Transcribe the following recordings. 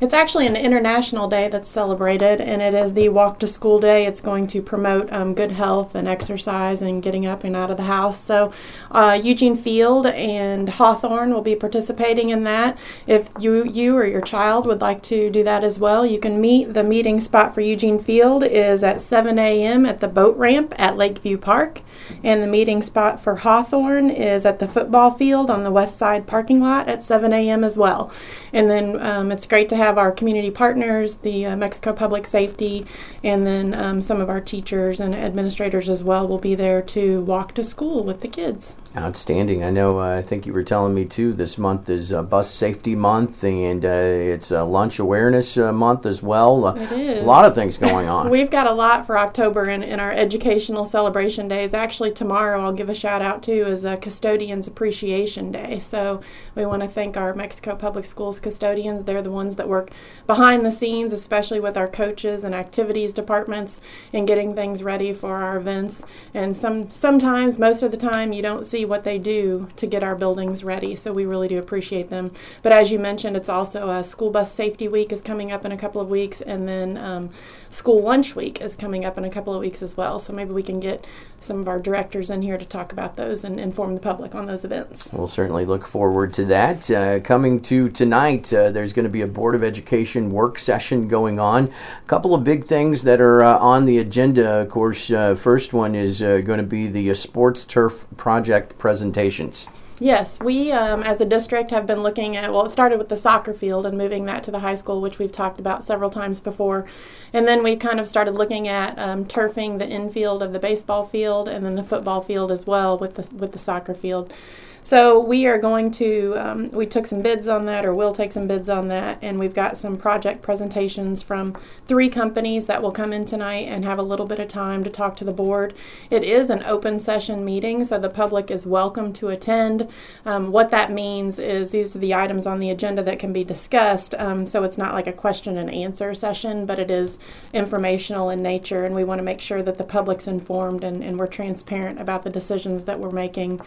It's actually an international day that's celebrated, and it is the Walk to School Day. It's going to promote good health and exercise and getting up and out of the house. So Eugene Field and Hawthorne will be participating in that. If you or your child would like to do that as well, you can meet. The meeting spot for Eugene Field is at 7 a.m. at the boat ramp at Lakeview Park, and the meeting spot for Hawthorne is at the football field on the west side parking lot at 7 a.m. as well. And then it's great to have our community partners, the Mexico Public Safety, and then some of our teachers and administrators as well will be there to walk to school with the kids. Outstanding. I know, I think you were telling me too, this month is Bus Safety Month, and it's Lunch Awareness Month as well. It is. A lot of things going on. We've got a lot for October in our educational celebration days. Actually, tomorrow I'll give a shout out to is Custodians Appreciation Day. So we want to thank our Mexico Public Schools custodians. They're the ones that work behind the scenes, especially with our coaches and activities departments and getting things ready for our events. And sometimes, most of the time, you don't see what they do to get our buildings ready, so we really do appreciate them. But as you mentioned, it's also School Bus Safety Week is coming up in a couple of weeks, and then School Lunch Week is coming up in a couple of weeks as well, so maybe we can get some of our directors in here to talk about those and inform the public on those events. We'll certainly look forward to that. Coming to tonight, there's going to be a Board of Education work session going on. A couple of big things that are on the agenda, of course. First one is going to be the sports turf project presentations. Yes, we as a district have been looking at, well, it started with the soccer field and moving that to the high school, which we've talked about several times before. And then we kind of started looking at turfing the infield of the baseball field and then the football field as well with the soccer field. So we are going to, we took some bids on that, or will take some bids on that, and we've got some project presentations from 3 companies that will come in tonight and have a little bit of time to talk to the board. It is an open session meeting, so the public is welcome to attend. What that means is these are the items on the agenda that can be discussed, so it's not like a question and answer session, but it is informational in nature, and we want to make sure that the public's informed and we're transparent about the decisions that we're making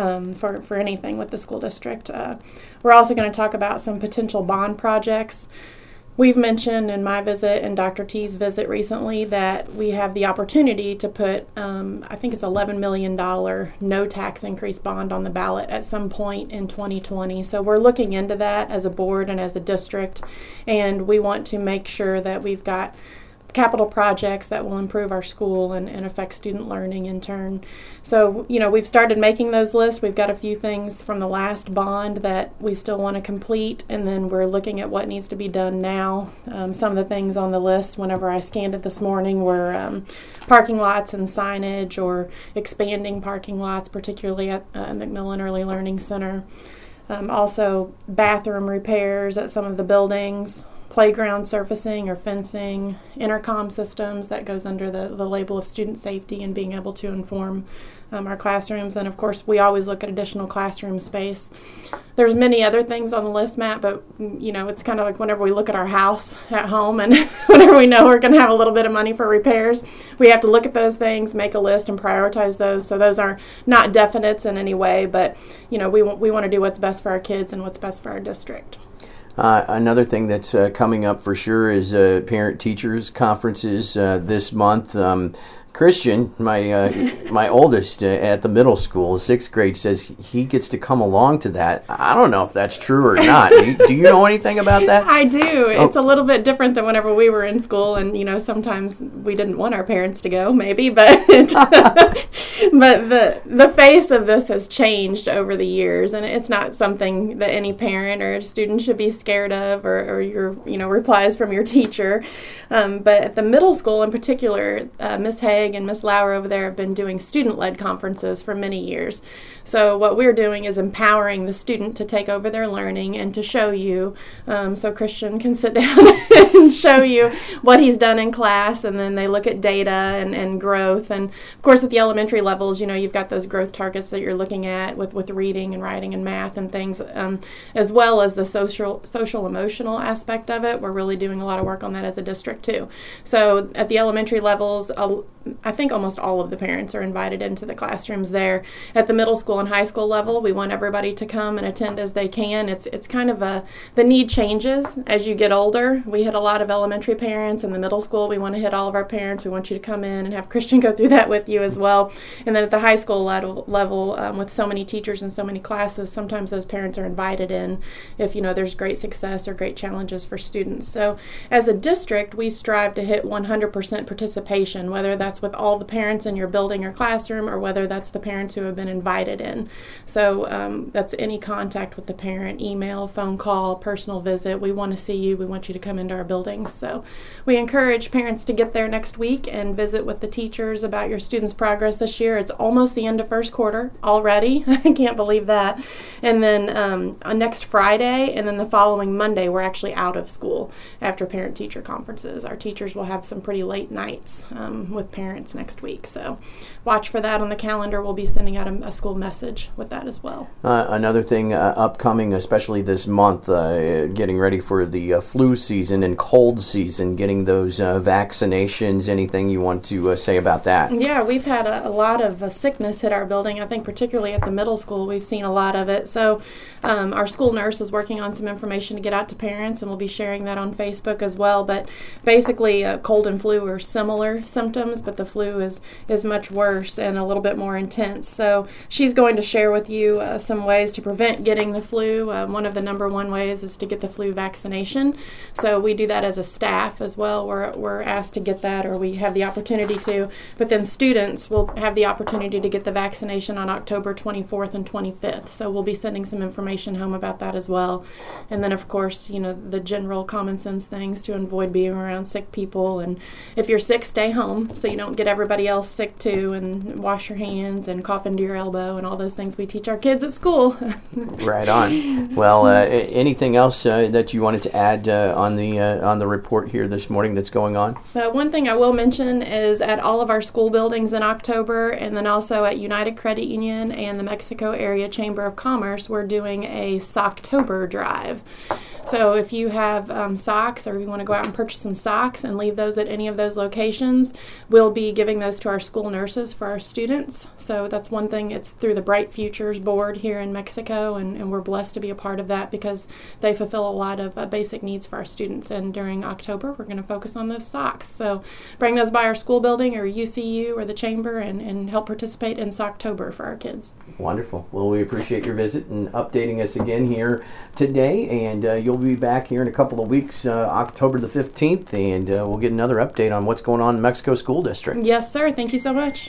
for anything with the school district. We're also going to talk about some potential bond projects. We've mentioned in my visit and Dr. T's visit recently that we have the opportunity to put, I think it's $11 million no tax increase bond on the ballot at some point in 2020. So we're looking into that as a board and as a district, and we want to make sure that we've got capital projects that will improve our school and affect student learning in turn. So, we've started making those lists. We've got a few things from the last bond that we still want to complete, and then we're looking at what needs to be done now. Some of the things on the list, whenever I scanned it this morning, were parking lots and signage, or expanding parking lots, particularly at McMillan Early Learning Center. Also, bathroom repairs at some of the buildings, playground surfacing or fencing, intercom systems that goes under the label of student safety and being able to inform our classrooms. And of course, we always look at additional classroom space. There's many other things on the list, Matt, but it's kind of like whenever we look at our house at home and whenever we know we're going to have a little bit of money for repairs, we have to look at those things, make a list, and prioritize those. So those are not definites in any way, but we want to do what's best for our kids and what's best for our district. Another thing that's coming up for sure is parent-teachers conferences this month. Christian, my oldest at the middle school, 6th grade, says he gets to come along to that. I don't know if that's true or not. Do you know anything about that? I do. It's a little bit different than whenever we were in school, and sometimes we didn't want our parents to go, maybe, but but the face of this has changed over the years, and it's not something that any parent or student should be scared of, or your replies from your teacher. But at the middle school in particular, Miss Haig and Miss Lauer over there have been doing student-led conferences for many years. So what we're doing is empowering the student to take over their learning and to show you, so Christian can sit down and show you what he's done in class, and then they look at data and growth. And of course at the elementary levels, you've got those growth targets that you're looking at with reading and writing and math and things, as well as the social emotional aspect of it. We're really doing a lot of work on that as a district too. So at the elementary levels, I think almost all of the parents are invited into the classrooms there. At the middle school and high school level, we want everybody to come and attend as they can. It's kind of the need changes as you get older. We hit a lot of elementary parents. In the middle school, we want to hit all of our parents. We want you to come in and have Christian go through that with you as well. And then at the high school level, with so many teachers and so many classes, sometimes those parents are invited in if there's great success or great challenges for students. So as a district, we strive to hit 100% participation, whether that's with all the parents in your building or classroom or whether that's the parents who have been invited in. So that's any contact with the parent, email, phone call, personal visit. We want to see you. We want you to come into our buildings. So we encourage parents to get there next week and visit with the teachers about your students' progress this year. It's almost the end of first quarter already. I can't believe that. And then next Friday and then the following Monday, we're actually out of school after parent-teacher conferences. Our teachers will have some pretty late nights with parents next week. So watch for that on the calendar. We'll be sending out a school message with that as well. Another thing upcoming, especially this month, getting ready for the flu season and cold season, getting those vaccinations. Anything you want to say about that? Yeah, we've had a lot of sickness hit our building. I think particularly at the middle school, we've seen a lot of it. So our school nurse is working on some information to get out to parents, and we'll be sharing that on Facebook as well. But basically, cold and flu are similar symptoms, but the flu is much worse and a little bit more intense. So she's going to share with you some ways to prevent getting the flu. One of the number one ways is to get the flu vaccination. So we do that as a staff as well. We're asked to get that, or we have the opportunity to. But then students will have the opportunity to get the vaccination on October 24th and 25th. So we'll be sending some information home about that as well. And then, of course, the general common sense things to avoid being around sick people. And if you're sick, stay home so you don't get everybody else sick too, and wash your hands and cough into your elbow and all those things we teach our kids at school. Right on. Well, anything else that you wanted to add on the report here this morning that's going on? One thing I will mention is at all of our school buildings in October, and then also at United Credit Union and the Mexico Area Chamber of Commerce, we're doing a Socktober drive. So if you have socks, or you want to go out and purchase some socks and leave those at any of those locations, we'll be giving those to our school nurses for our students. So that's one thing. It's through the Bright Futures Board here in Mexico, and we're blessed to be a part of that because they fulfill a lot of basic needs for our students. And during October, we're going to focus on those socks. So bring those by our school building or UCU or the chamber and help participate in Socktober for our kids. Wonderful. Well, we appreciate your visit and updating us again here today, and you'll be back here in a couple of weeks, October the 15th, and we'll get another update on what's going on in Mexico School District. Yes, sir. Thank you so much.